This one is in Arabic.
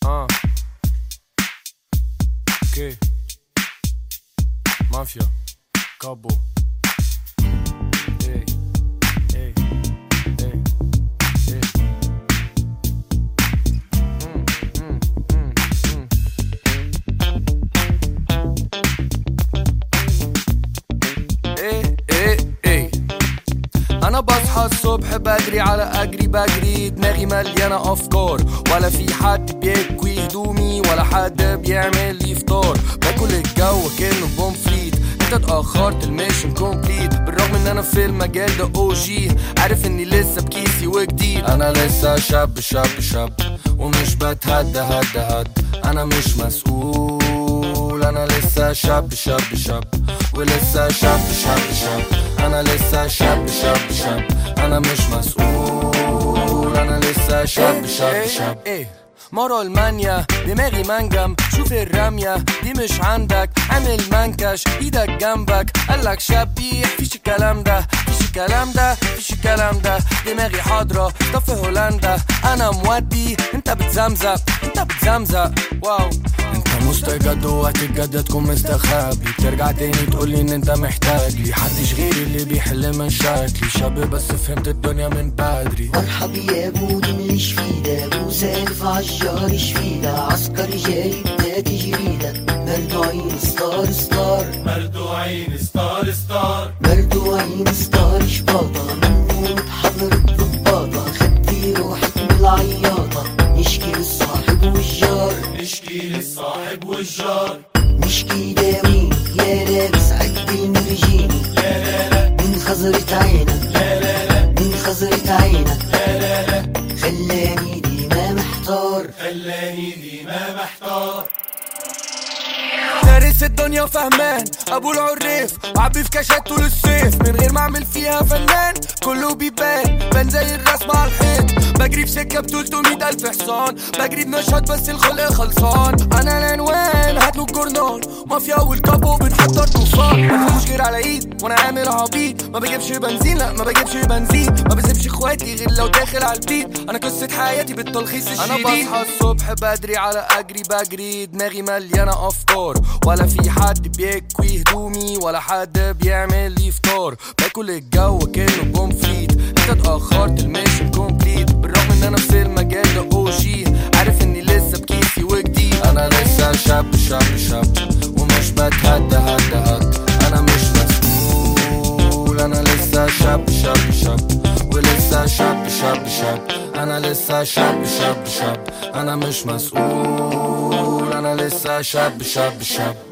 اوكي مافيا كابو اي اي اي اي انا بصحى الصبح بدري على اجري بجري دماغي مليانه افكار ولا في حد بيكوي هدومي ولا حد بيعمل لي فطار باكل الجو كأنه بومفريت انت اتأخرت الميشن كومبليت بالرغم ان انا في المجال ده او جي عارف اني لسه بكيسي وجديد انا لسه شاب شاب شاب ومش بتهدى هد هد انا مش مسؤول انا لسه شاب شاب شاب ولسه شاب شاب شاب انا لسه شاب شاب شاب انا مش مسؤول انا لسه شاب شاب شاب مرة المانيا دماغي منجم شوف الرمية دي مش عندك عامل منكش ايدك جنبك قالك شبيح فيش الكلام ده فيش الكلام ده فيش الكلام ده دماغي حاضرة طب في هولندا انا مودي انت بتزمزق انت بتزمزق واو انت مستجد وهتتجد تكون مستخبي بترجع تاني تقولي ان انت محتاج لي حدش غيري اللي بيحل مشاكلي شاب بس فهمت الدنيا من بدري مرحب يا ابو دمليش فيدا ابو سالف عالشهر شفيدا عسكري جاي بنادي جريدة مردوعين ستار ستار مردوعين ستار ستار مردوعين ستار شباطة منو متحضر بضباطة خدي روحك من العياطة نشكي للصاحب والجار نشكي للصاحب والجار نشكي داويني يا لابس عدي مرجيني لا لا لا من خزرة عينك لا لا لا من خزرة عينك لا لا لا خلاني ديما محتار خلاني ديما محتار دارس الدنيا وفهمان ابو العريف عبي في كاشات طول الصيف من غير ما اعمل فيها فنان كله بيبان بان زي الرسم على الحيط بجري في سكه ب300,000 حصان بجري بمشهد بس الخلق خلصان انا العنوان هاتلو الجورنال مافيا والكابو بنحضر طوفان مفيهوش غير على ايد وانا عامل عبيط ما بجيبش بنزين لا ما بجيبش بنزين ما بسيبش اخواتي غير لو داخل على البيت انا قصه حياتي بالتلخيص الشديد انا بصحى الصبح بدري على اجري بجري دماغي مليانه افكار ولا في حد بيكوي هدومي ولا حد بيعمل لي فطار باكل الجو كأنه بومفريت انت اتأخرت الميشن كومبليت بالرغم ان انا في المجال ده او جي عارف اني لسه بكيسي وجديد انا لسه شاب شاب شاب ومش بتهدى هد هد انا مش مسؤول انا لسه شاب شاب شاب ولسه شاب شاب شاب انا لسه شاب شاب شاب انا مش مسؤول انا لسه شاب شاب شاب